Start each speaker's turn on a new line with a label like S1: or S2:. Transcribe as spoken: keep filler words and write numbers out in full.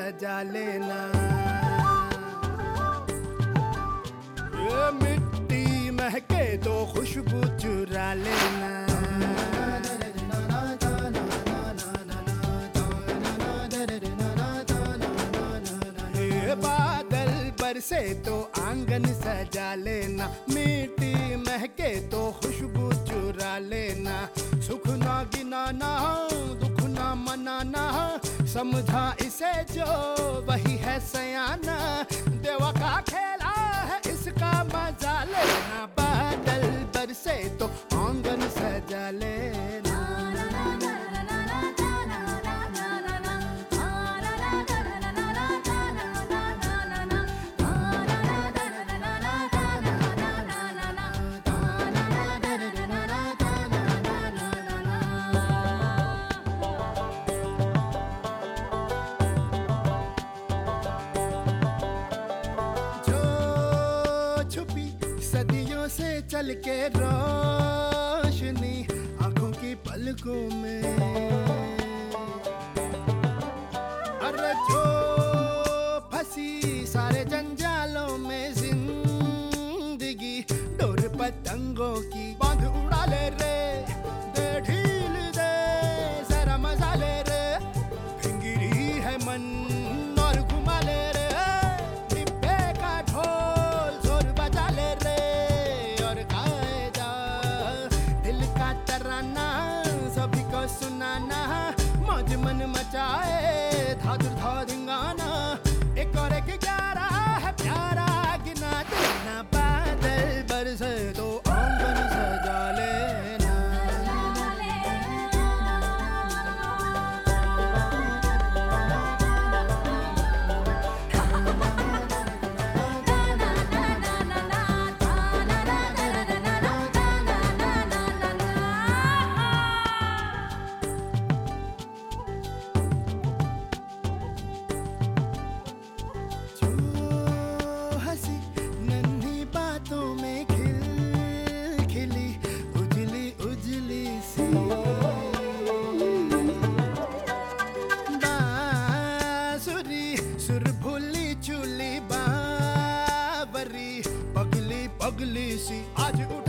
S1: सजा लेना। ये मिट्टी महके तो खुशबू चुरा लेना। ये बादल बरसे तो आंगन सजा लेना। मिट्टी महके तो खुशबू चुरा लेना। सुख ना गिनाना, दुख ना मनाना, समझा इसे जो वही है सयाना। देवा का खेला है इसका मजा लेना। बादल बरसे तो आंगन सजा लेना। सदियों से चल के रोशनी आंखों की पलकों में। अरे जो फंसी सारे जंजालों में जिंदगी, डोर पतंगों की बांध उड़ा ले रे। दे ढील दे जरा मजा ले रे। भिंगरी है मन और घुमा ले रे। डिब्बे का ढोल जोर बजा ले रे। सभी को सुनाना, मौज मन मचाए धाधुर धाधिंगाना। एक और एक ग्यारह है प्यारा गिना देना। बादल बरसे तो आंगन सजा लेना। सुर भूली चूली बावरी, पगली पगली सी आज